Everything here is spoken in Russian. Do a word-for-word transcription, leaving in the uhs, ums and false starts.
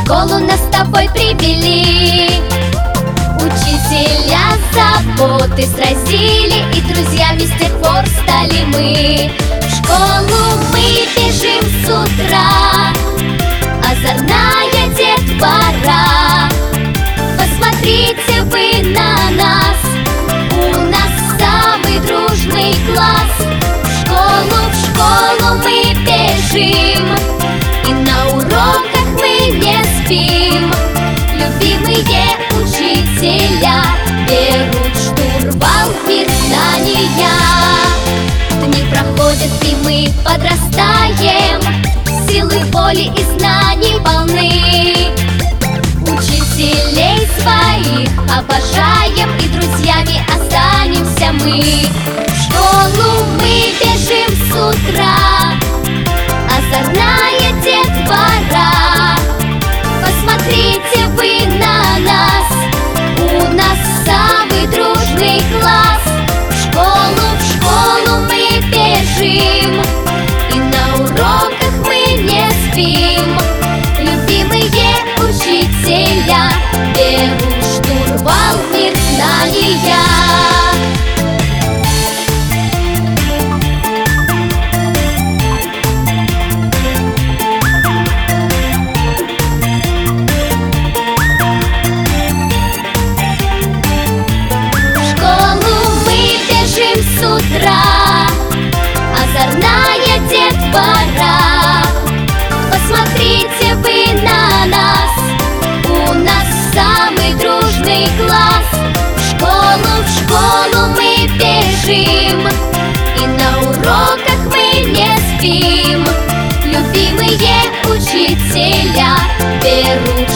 школу нас с тобой привели. Учителя заботы сразили, и друзьями с тех пор стали мы. В школу мы бежим с утра, озорная детвора. Посмотрите вы на нас, у нас самый дружный класс. В школу, в школу мы бежим, и на уроках мы не спим. Любимые учителя берут штурвал в мир знания. Дни проходят, и мы подрастаем, силы воли и знаний полны. Учителей своих обожаем, и друзьями останемся мы. В школу мы бежим с утра, озорная детвора. Посмотрите вы на нас, у нас самый дружный класс. В школу, в школу мы бежим, и на уроках мы не спим. Любимые учителя берут штурвал в мир знания. С утра, озорная детвора. Посмотрите вы на нас, у нас самый дружный класс. В школу, в школу мы бежим, и на уроках мы не спим. Любимые учителя берут